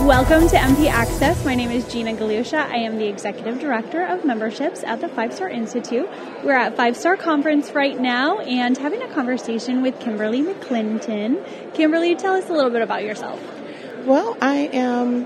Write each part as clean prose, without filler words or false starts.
Welcome to MP Access. My name is Gina Galusha. I am the Executive Director of Memberships at the 5-Star Institute. We're at 5-Star Conference right now and having a conversation with Kimberly McClinton. Kimberly, tell us a little bit about yourself. Well, I am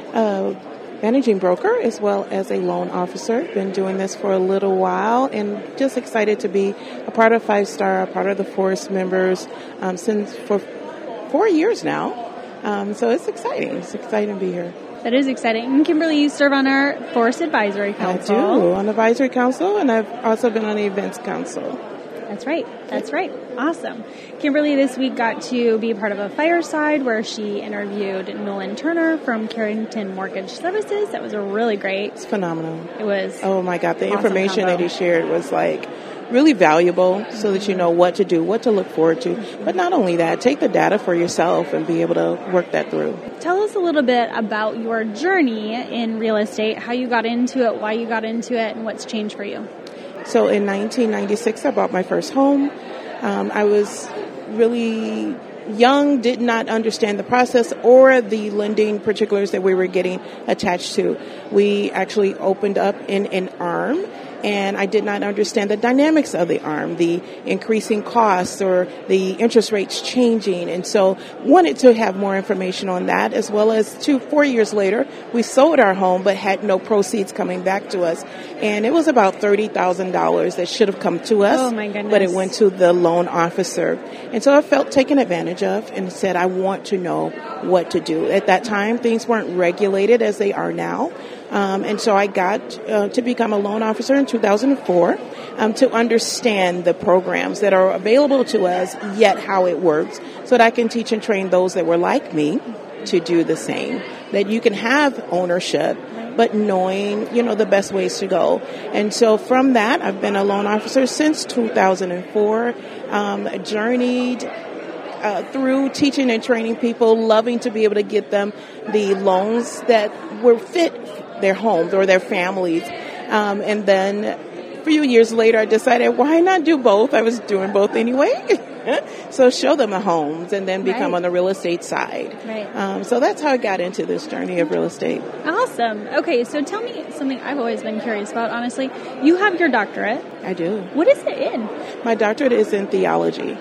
a managing broker as well as a loan officer. Been doing this for a little while and just excited to be a part of 5-Star, a part of the Forest members since for 4 years now. So it's exciting. It's exciting to be here. That is exciting. And Kimberly, you serve on our Forest Advisory Council. I do, on the Advisory Council, and I've also been on the Events Council. That's right. Awesome. Kimberly this week got to be part of a fireside where she interviewed Nolan Turner from Carrington Mortgage Services. That was really great. It's phenomenal. It was. Oh my God, the awesome information combo that he shared was really valuable so that you know what to do, what to look forward to. But not only that, take the data for yourself and be able to work that through. Tell us a little bit about your journey in real estate, how you got into it, why you got into it, and what's changed for you. So in 1996, I bought my first home. I was really young, did not understand the process or the lending particulars that we were getting attached to. We actually opened up in an ARM, and I did not understand the dynamics of the ARM, the increasing costs or the interest rates changing. And so wanted to have more information on that, as well as 4 years later, we sold our home but had no proceeds coming back to us. And it was about $30,000 that should have come to us. Oh my goodness. But it went to the loan officer. And so I felt taken advantage of and said, I want to know what to do. At that time, things weren't regulated as they are now. And so I got to become a loan officer in 2004 to understand the programs that are available to us, yet how it works, so that I can teach and train those that were like me to do the same. That you can have ownership, but knowing, the best ways to go. And so from that, I've been a loan officer since 2004, journeyed through teaching and training people, loving to be able to get them the loans that were fit their homes or their families. And then a few years later, I decided, why not do both? I was doing both anyway. So show them the homes and then become on the real estate side. Right. So that's how I got into this journey of real estate. Awesome. Okay, so tell me something I've always been curious about, honestly. You have your doctorate. I do. What is it in? My doctorate is in theology.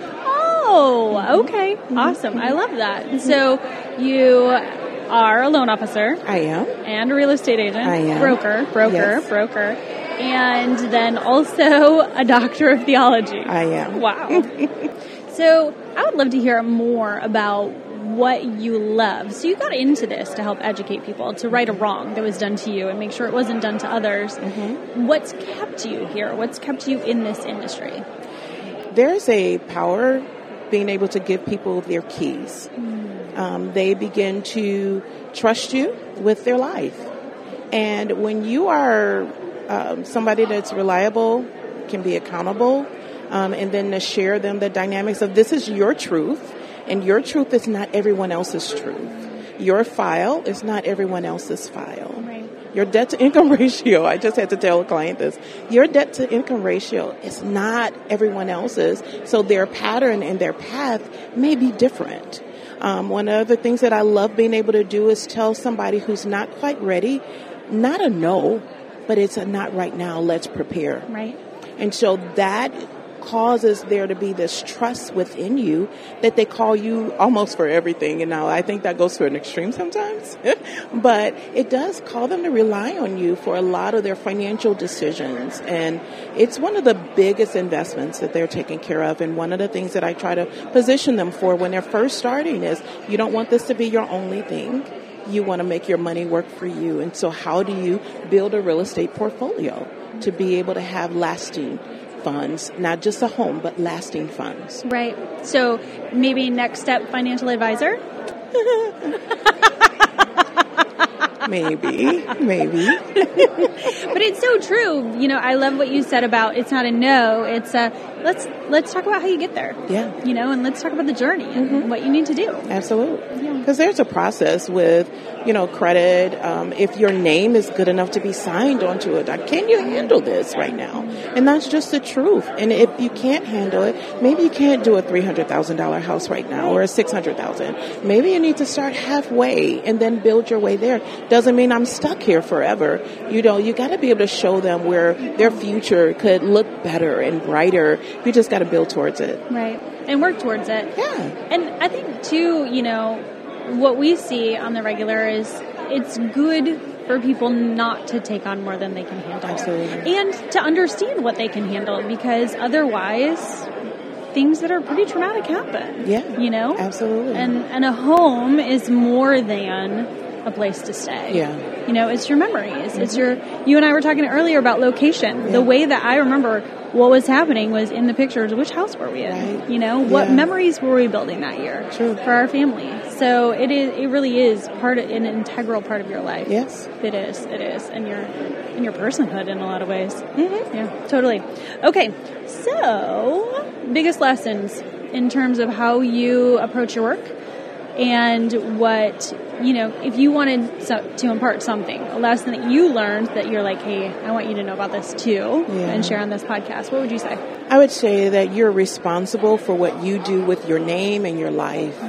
Oh, okay. Awesome. I love that. So you are a loan officer. I am. And a real estate agent. I am. Broker. And then also a doctor of theology. I am. Wow. So I would love to hear more about what you love. So you got into this to help educate people, to right a wrong that was done to you and make sure it wasn't done to others. Mm-hmm. What's kept you here? What's kept you in this industry? There's a power being able to give people their keys. They begin to trust you with their life. And when you are somebody that's reliable, can be accountable, and then to share them the dynamics of this is your truth, and your truth is not everyone else's truth. Your file is not everyone else's file. Right. Your debt-to-income ratio, I just had to tell a client this, your debt-to-income ratio is not everyone else's, so their pattern and their path may be different. One of the things that I love being able to do is tell somebody who's not quite ready, not a no, but it's a not right now, let's prepare. Right. And so that causes there to be this trust within you that they call you almost for everything. And now I think that goes to an extreme sometimes, but it does call them to rely on you for a lot of their financial decisions. And it's one of the biggest investments that they're taking care of. And one of the things that I try to position them for when they're first starting is you don't want this to be your only thing. You want to make your money work for you. And so how do you build a real estate portfolio to be able to have lasting funds, not just a home, but lasting funds? Right. So maybe next step, financial advisor? Maybe. But it's so true. You know, I love what you said about it's not a no. It's a let's talk about how you get there. Yeah. You know, and let's talk about the journey and what you need to do. Absolutely. Because there's a process with, credit. If your name is good enough to be signed onto it, can you handle this right now? And that's just the truth. And if you can't handle it, maybe you can't do a $300,000 house right now or a $600,000. Maybe you need to start halfway and then build your way there. Doesn't mean I'm stuck here forever. You got to be able to show them where their future could look better and brighter. You just got to build towards it. Right. And work towards it. Yeah. And I think, too, what we see on the regular is it's good for people not to take on more than they can handle. Absolutely. And to understand what they can handle, because otherwise things that are pretty traumatic happen. Yeah. Absolutely. And a home is more than a place to stay. Yeah. It's your memories. It's you and I were talking earlier about location. Yeah. The way that I remember what was happening was in the pictures. Which house were we in? Right. What memories were we building that year? True. For our family. So it really is an integral part of your life. Yes. It is. And your personhood in a lot of ways. Mm-hmm. Yeah, totally. Okay. So, biggest lessons in terms of how you approach your work and what, if you wanted to impart something, a lesson that you learned that you're like, hey, I want you to know about this too and share on this podcast, what would you say? I would say that you're responsible for what you do with your name and your life.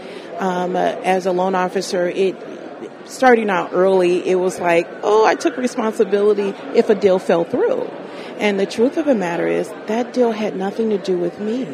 As a loan officer, starting out early, it was like, I took responsibility if a deal fell through. And the truth of the matter is that deal had nothing to do with me.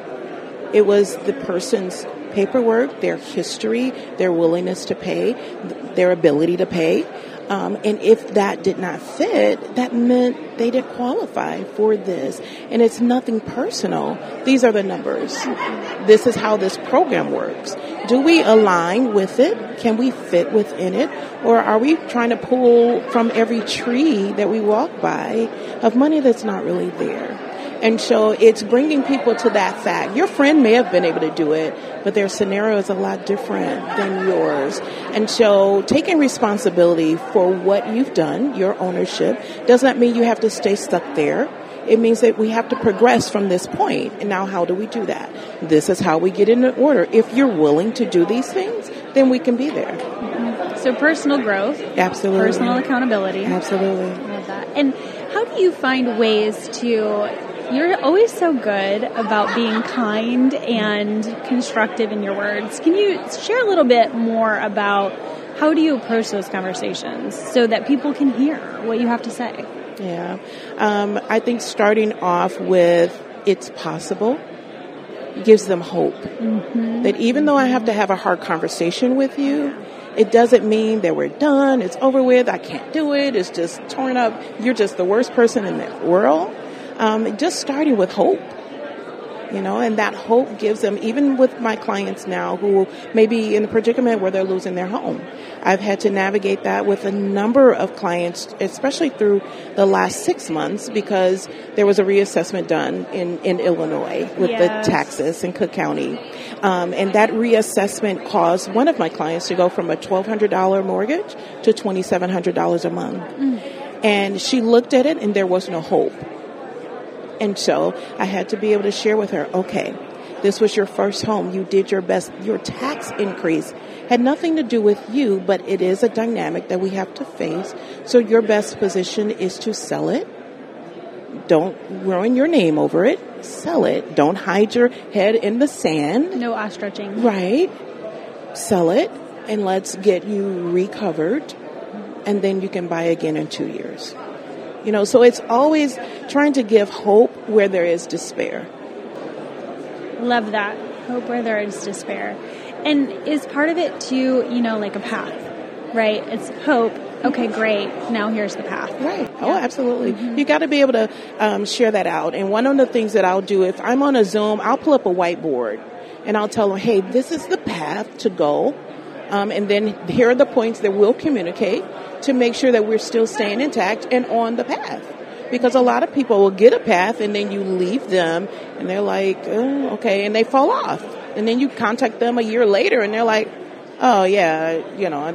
It was the person's paperwork, their history, their willingness to pay, their ability to pay. And if that did not fit, that meant they didn't qualify for this. And it's nothing personal. These are the numbers. This is how this program works. Do we align with it? Can we fit within it? Or are we trying to pull from every tree that we walk by of money that's not really there? And so it's bringing people to that fact. Your friend may have been able to do it, but their scenario is a lot different than yours. And so taking responsibility for what you've done, your ownership, does not mean you have to stay stuck there. It means that we have to progress from this point. And now how do we do that? This is how we get into order. If you're willing to do these things, then we can be there. Mm-hmm. So personal growth. Absolutely. Personal accountability. Absolutely. I love that. And how do you find ways to... You're always so good about being kind and constructive in your words. Can you share a little bit more about how do you approach those conversations so that people can hear what you have to say? Yeah. I think starting off with it's possible gives them hope. Mm-hmm. That even though I have to have a hard conversation with you, it doesn't mean that we're done, it's over with, I can't do it, it's just torn up, you're just the worst person in the world. Just starting with hope, and that hope gives them, even with my clients now who may be in a predicament where they're losing their home. I've had to navigate that with a number of clients, especially through the last 6 months, because there was a reassessment done in Illinois with the taxes in Cook County. And that reassessment caused one of my clients to go from a $1,200 mortgage to $2,700 a month. Mm. And she looked at it and there was no hope. And so I had to be able to share with her, okay, this was your first home. You did your best. Your tax increase had nothing to do with you, but it is a dynamic that we have to face. So your best position is to sell it. Don't ruin your name over it. Sell it. Don't hide your head in the sand. No ostriching. Right. Sell it, and let's get you recovered, and then you can buy again in 2 years. So it's always trying to give hope where there is despair. Love that. Hope where there is despair. And is part of it too, like a path, right? It's hope. Okay, great. Now here's the path. Right. Oh, absolutely. Mm-hmm. You got to be able to share that out. And one of the things that I'll do, if I'm on a Zoom, I'll pull up a whiteboard and I'll tell them, hey, this is the path to go. And then here are the points that we'll communicate to make sure that we're still staying intact and on the path. Because a lot of people will get a path and then you leave them and they're like, oh, okay, and they fall off. And then you contact them a year later and they're like, oh, yeah,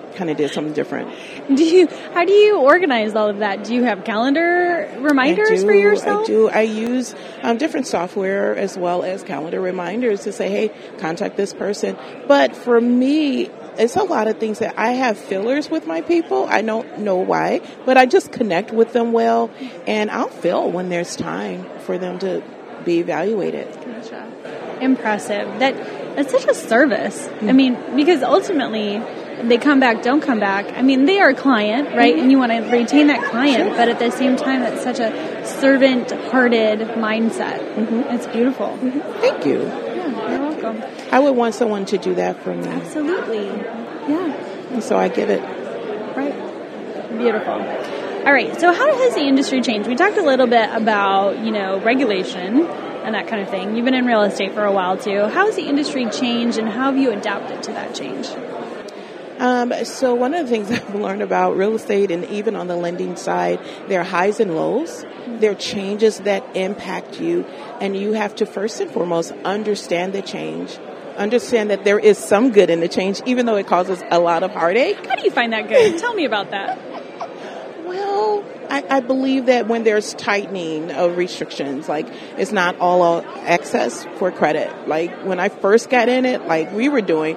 kind of did something different. How do you organize all of that? Do you have calendar reminders for yourself? I do. I use different software as well as calendar reminders to say, hey, contact this person. But for me, it's a lot of things that I have fillers with my people. I don't know why, but I just connect with them well, and I'll fill when there's time for them to be evaluated. Gotcha. Impressive. That's such a service. I mean, because ultimately, they come back, don't come back. I mean, they are a client, right? And you want to retain that client, but at the same time, that's such a servant-hearted mindset. It's beautiful. Thank you. Yeah, you're welcome. I would want someone to do that for me. Absolutely. Yeah. And so I give it. Right. Beautiful. All right. So how has the industry changed? We talked a little bit about, regulation and that kind of thing. You've been in real estate for a while too. How has the industry changed, and how have you adapted to that change? So one of the things I've learned about real estate, and even on the lending side, there are highs and lows. There are changes that impact you, and you have to first and foremost understand the change. Understand that there is some good in the change, even though it causes a lot of heartache. How do you find that good? Tell me about that. Well, I believe that when there's tightening of restrictions, like it's not all access for credit. Like when I first got in it, like we were doing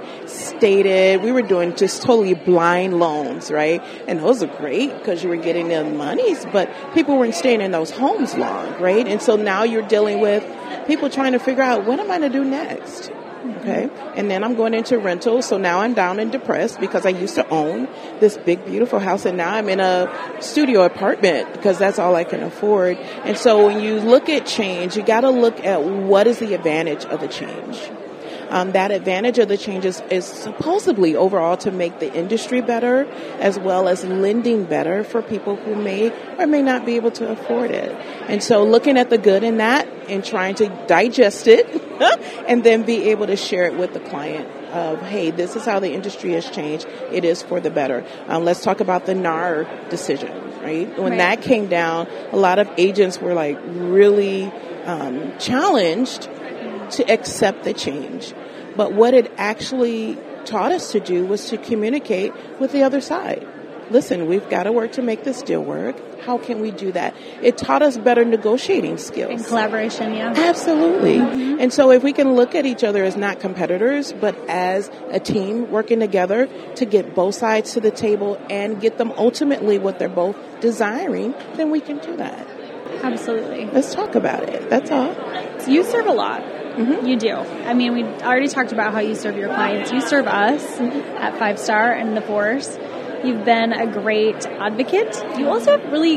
just totally blind loans, right? And those are great because you were getting the monies, but people weren't staying in those homes long, right? And so now you're dealing with people trying to figure out, what am I going to do next? Okay. And then I'm going into rentals. So now I'm down and depressed because I used to own this big, beautiful house. And now I'm in a studio apartment because that's all I can afford. And so when you look at change, you got to look at what is the advantage of the change. That advantage of the changes is supposedly overall to make the industry better, as well as lending better for people who may or may not be able to afford it. And so looking at the good in that and trying to digest it and then be able to share it with the client of, hey, this is how the industry has changed. It is for the better. Let's talk about the NAR decision, right? When that came down, a lot of agents were like really challenged to accept the change. But what it actually taught us to do was to communicate with the other side. Listen, we've got to work to make this deal work. How can we do that? It taught us better negotiating skills. And collaboration, yeah. Absolutely. And so if we can look at each other as not competitors, but as a team working together to get both sides to the table and get them ultimately what they're both desiring, then we can do that. Absolutely. Let's talk about it. That's all. So you serve a lot. You do. I mean, we already talked about how you serve your clients. You serve us at 5 Star and the Force. You've been a great advocate. You also have really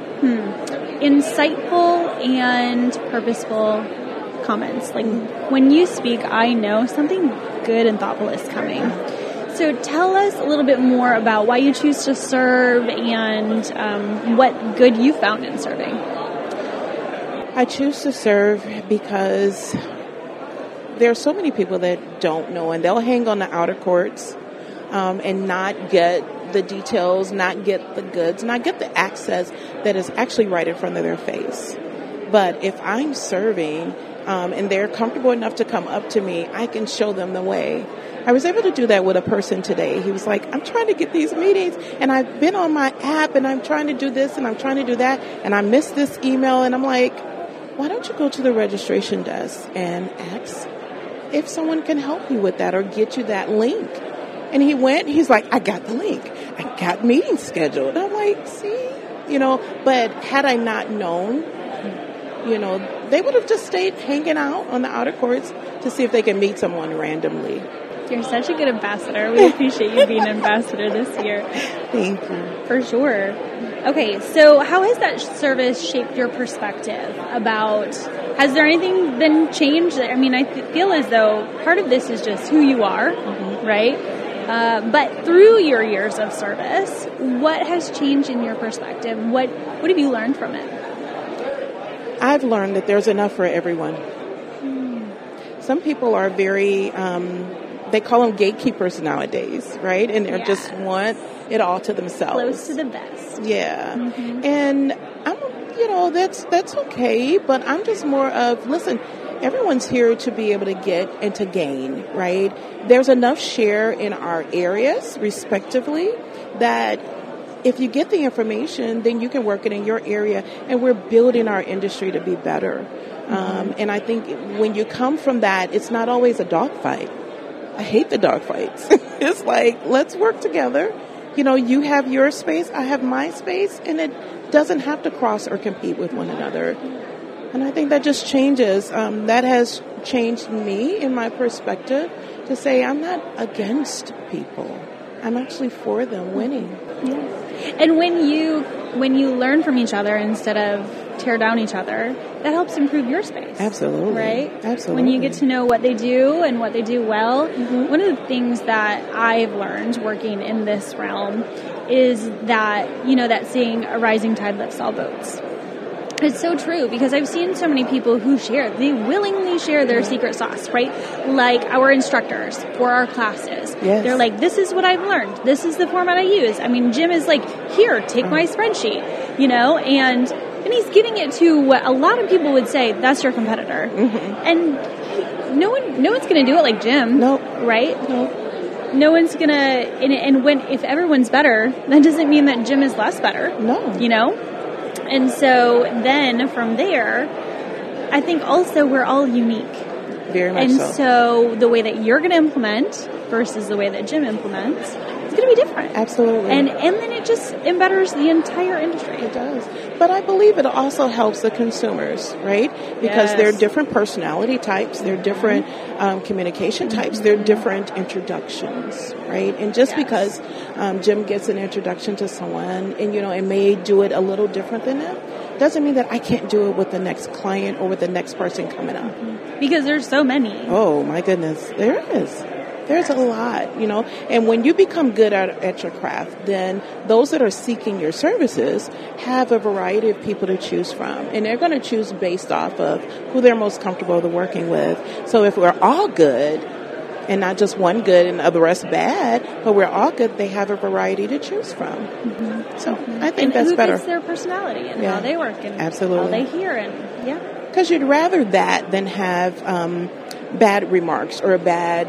insightful and purposeful comments. Like when you speak, I know something good and thoughtful is coming. So tell us a little bit more about why you choose to serve and what good you found in serving. I choose to serve because there are so many people that don't know, and they'll hang on the outer courts and not get the details, not get the goods, not get the access that is actually right in front of their face. But if I'm serving and they're comfortable enough to come up to me, I can show them the way. I was able to do that with a person today. He was like, I'm trying to get these meetings, and I've been on my app, and I'm trying to do this, and I'm trying to do that, and I missed this email, and I'm like, why don't you go to the registration desk and ask if someone can help you with that or get you that link? And he went, he's like, I got the link. I got meetings scheduled. I'm like, see, but had I not known, they would have just stayed hanging out on the outer courts to see if they can meet someone randomly. You're such a good ambassador. We appreciate you being an ambassador this year. Thank you. For sure. Okay, so how has that service shaped your perspective about, has there anything been changed? I mean, I feel as though part of this is just who you are, right? But through your years of service, what has changed in your perspective? What have you learned from it? I've learned that there's enough for everyone. Some people are very, they call them gatekeepers nowadays, right? And they just want it all to themselves. Close to the best. Yeah. And I'm, that's okay, but I'm just more of, listen, everyone's here to be able to get and to gain, right? There's enough share in our areas, respectively, that if you get the information, then you can work it in your area, and we're building our industry to be better. And I think when you come from that, it's not always a dogfight. I hate the dogfights. It's like, let's work together. You know, you have your space, I have my space, and it doesn't have to cross or compete with one another. And I think that just changes. That has changed me in my perspective to say I'm not against people. I'm actually for them winning. Yes. And when you learn from each other instead of tear down each other, that helps improve your space. Absolutely. Right? Absolutely. When you get to know what they do and what they do well, one of the things that I've learned working in this realm is that, you know, that saying, a rising tide lifts all boats. It's so true, because I've seen so many people who they willingly share their secret sauce, right? Like our instructors for our classes. Yes. They're like, this is what I've learned. This is the format I use. I mean, Jim is like, here, take my spreadsheet, you know, and he's giving it to what a lot of people would say, that's your competitor. And no one's going to do it like Jim. Nope. Right? Nope. No one's going to, and if everyone's better, that doesn't mean that Jim is less better. No. You know? And so then from there, I think also we're all unique. Very much and so. So the way that you're going to implement versus the way that Jim implements is going to be different. Absolutely. And then it just embetters the entire industry. It does. But I believe it also helps the consumers, right? Because Yes. there are different personality types, there are different communication types, there are different introductions, right? And just because Jim gets an introduction to someone and, you know, and may do it a little different than them, doesn't mean that I can't do it with the next client or with the next person coming up. Because there's so many. Oh, my goodness. There is. There's a lot, you know, and when you become good at your craft, then those that are seeking your services have a variety of people to choose from, and they're going to choose based off of who they're most comfortable with working with. So if we're all good, and not just one good and the rest bad, but we're all good, they have a variety to choose from. So I think that's better. And who fits their personality and how they work and Absolutely. how they hear and, Because you'd rather that than have bad remarks or bad,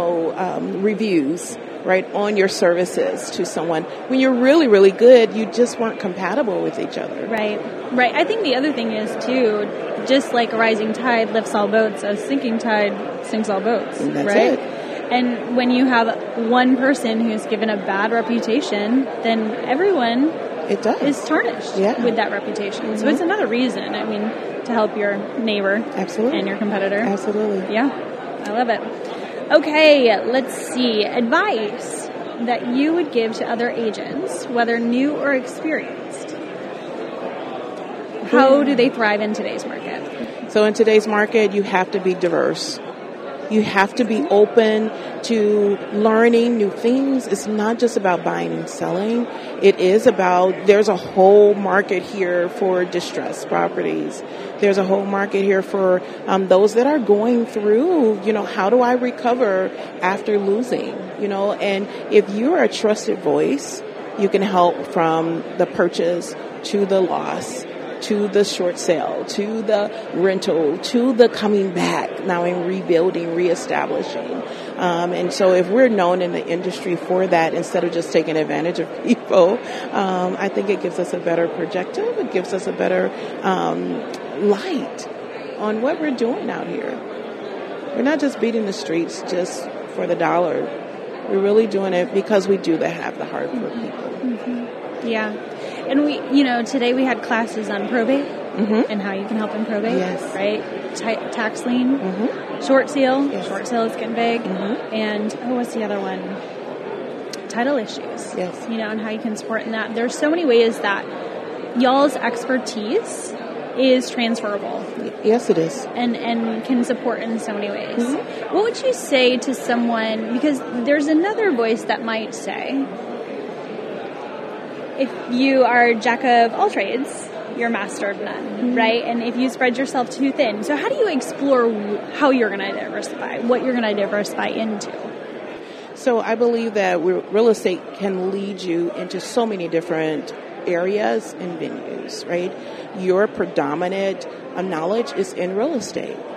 reviews, right, on your services to someone. When you're really, really good, you just weren't compatible with each other. Right. I think the other thing is, too, just like a rising tide lifts all boats, a sinking tide sinks all boats. And that's right? it. And when you have one person who's given a bad reputation, then everyone It does. is tarnished with that reputation. So it's another reason, to help your neighbor Absolutely. and your competitor. Absolutely. Yeah, I love it. Okay, let's see. Advice that you would give to other agents, whether new or experienced. How do they thrive in today's market? So in today's market, you have to be diverse. You have to be open to learning new things. It's not just about buying and selling. It is about, there's a whole market here for distressed properties. There's a whole market here for those that are going through, how do I recover after losing, and if you're a trusted voice, you can help from the purchase to the loss, to the short sale, to the rental, to the coming back now and rebuilding, reestablishing. And so if we're known in the industry for that, instead of just taking advantage of people, I think it gives us a better projective. It gives us a better light on what we're doing out here. We're not just beating the streets just for the dollar. We're really doing it because we do have the heart for people. Mm-hmm. Yeah. And we, today we had classes on probate and how you can help in probate, right? Tax lien, short sale. Yes. Short sale is getting big. And, what's the other one? Title issues. Yes. And how you can support in that. There's so many ways that y'all's expertise is transferable. Yes, it is. And can support in so many ways. What would you say to someone, because there's another voice that might say, if you are jack of all trades, you're master of none, right? And if you spread yourself too thin. So how do you explore how you're going to diversify, what you're going to diversify into? So I believe that real estate can lead you into so many different areas and venues, right? Your predominant knowledge is in real estate.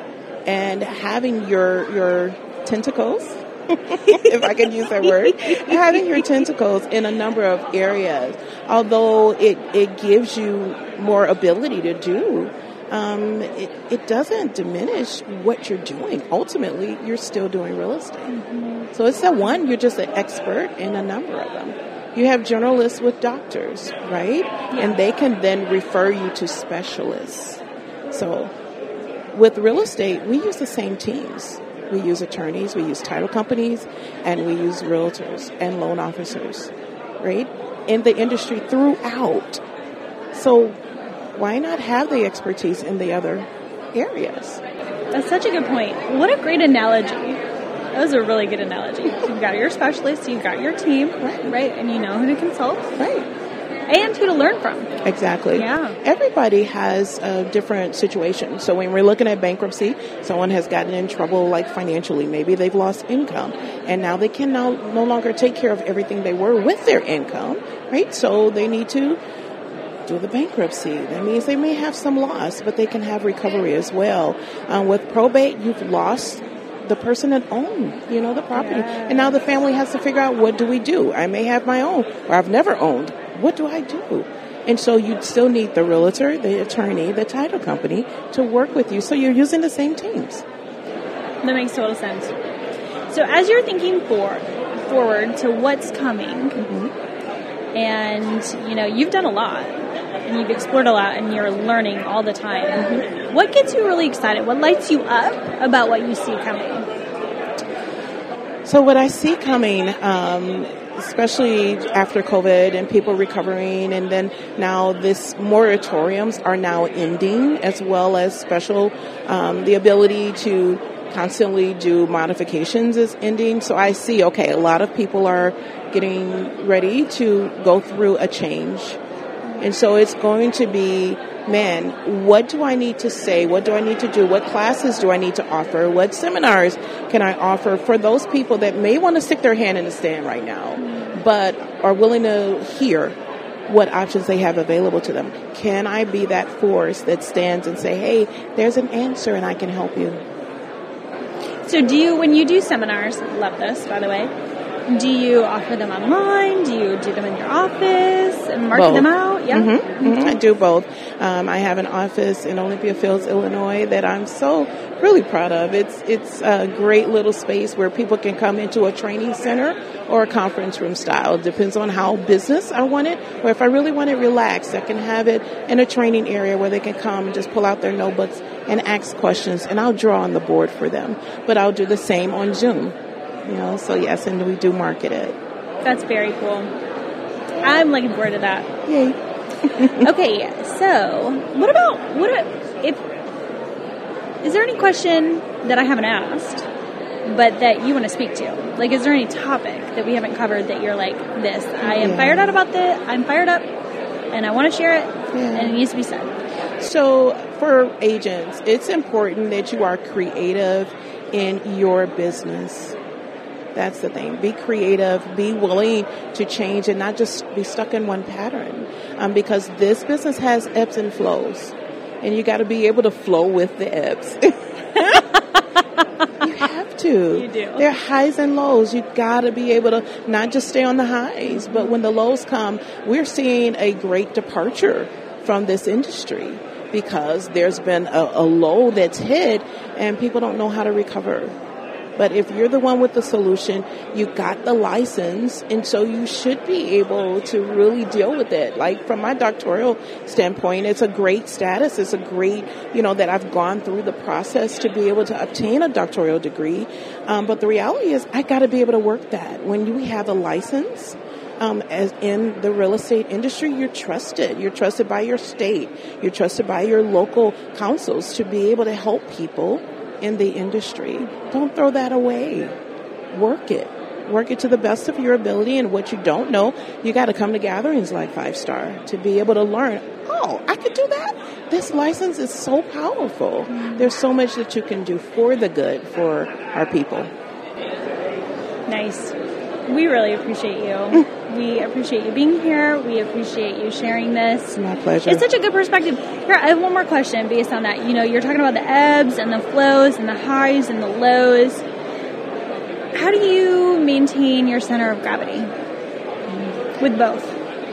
and having your tentacles, if I can use that word, having your tentacles in a number of areas, although it gives you more ability to do, it doesn't diminish what you're doing. Ultimately, you're still doing real estate. Mm-hmm. So it's that one, you're just an expert in a number of them. You have generalists with doctors, right? Yeah. And they can then refer you to specialists. So with real estate, we use the same teams. We use attorneys, we use title companies, and we use realtors and loan officers, right? In the industry throughout. So why not have the expertise in the other areas? That's such a good point. What a great analogy. That was a really good analogy. You've got your specialists, you've got your team, right? And you know who to consult. Right. And who to learn from. Exactly. Yeah. Everybody has a different situation. So when we're looking at bankruptcy, someone has gotten in trouble like financially. Maybe they've lost income. And now they can no longer take care of everything they were with their income, right? So they need to do the bankruptcy. That means they may have some loss, but they can have recovery as well. With probate, you've lost the person that owned, the property. Yeah. And now the family has to figure out, what do we do? I may have my own, or I've never owned. What do I do? And so you'd still need the realtor, the attorney, the title company to work with you. So you're using the same teams. That makes total sense. So as you're thinking forward to what's coming, mm-hmm. and, you've done a lot, and you've explored a lot, and you're learning all the time. Mm-hmm. What gets you really excited? What lights you up about what you see coming? So what I see coming, especially after COVID and people recovering, and then now this moratoriums are now ending, as well as special, the ability to constantly do modifications is ending. So I see, okay, a lot of people are getting ready to go through a change. And so it's going to be, man, what do I need to say? What do I need to do? What classes do I need to offer? What seminars can I offer for those people that may want to stick their hand in the sand right now, but are willing to hear what options they have available to them? Can I be that force that stands and say, hey, there's an answer and I can help you? So when you do seminars, love this, by the way, do you offer them online? Do you do them in your office and market them out? Yeah, mm-hmm. Mm-hmm. I do both. I have an office in Olympia Fields, Illinois, that I'm so really proud of. It's a great little space where people can come into a training center or a conference room style. It depends on how business I want it, or if I really want it relaxed, I can have it in a training area where they can come and just pull out their notebooks and ask questions, and I'll draw on the board for them. But I'll do the same on Zoom. So yes, and we do market it. That's very cool. I'm looking forward to that. Yay. Okay, so is there any question that I haven't asked, but that you want to speak to? Like, is there any topic that we haven't covered that you're like, I am fired up about this, I'm fired up, and I want to share it, and it needs to be said? So for agents, it's important that you are creative in your business. That's the thing. Be creative, be willing to change and not just be stuck in one pattern. Because this business has ebbs and flows. And you got to be able to flow with the ebbs. You have to. You do. There are highs and lows. You got to be able to not just stay on the highs, but when the lows come, we're seeing a great departure from this industry because there's been a low that's hit and people don't know how to recover. But if you're the one with the solution, you got the license, and so you should be able to really deal with it. Like from my doctoral standpoint, it's a great status. It's a great, that I've gone through the process to be able to obtain a doctoral degree. But the reality is I got to be able to work that. When you have a license, as in the real estate industry, you're trusted. You're trusted by your state. You're trusted by your local councils to be able to help people in the industry. Don't throw that away. Work it. Work it to the best of your ability, and what you don't know, you got to come to gatherings like 5 Star to be able to learn, oh, I could do that? This license is so powerful. There's so much that you can do for the good for our people. Nice. We really appreciate you. We appreciate you being here. We appreciate you sharing this. My pleasure. It's such a good perspective. Here, I have one more question based on that. You're talking about the ebbs and the flows and the highs and the lows. How do you maintain your center of gravity with both?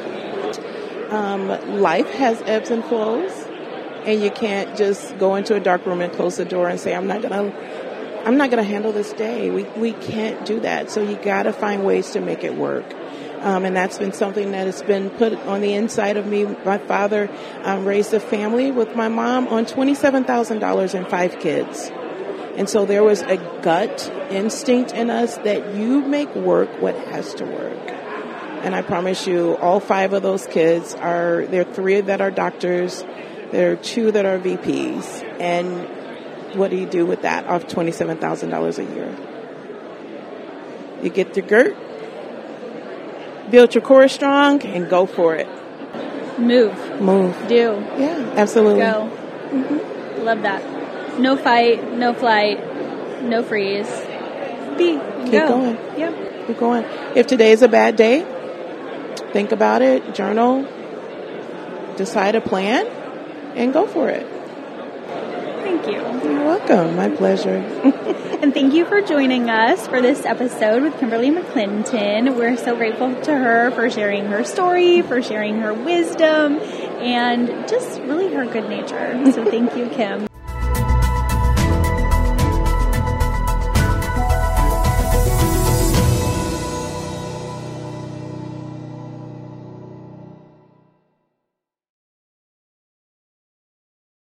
Life has ebbs and flows, and you can't just go into a dark room and close the door and say, I'm not gonna handle this day. We can't do that. So you got to find ways to make it work. And that's been something that has been put on the inside of me. My father raised a family with my mom on $27,000 and 5 kids. And so there was a gut instinct in us that you make work what has to work. And I promise you, all 5 of those kids there are 3 that are doctors, there are 2 that are VPs. And what do you do with that off $27,000 a year? You get the GERT, build your core strong, and go for it. Move. Do. Yeah, absolutely. Go. Mm-hmm. Love that. No fight, no flight, no freeze. Keep going. Yep. Keep going. If today is a bad day, think about it, journal, decide a plan, and go for it. Thank you. You're welcome. My pleasure. And thank you for joining us for this episode with Kimberly McClinton. We're so grateful to her for sharing her story, for sharing her wisdom, and just really her good nature. So thank you, Kim.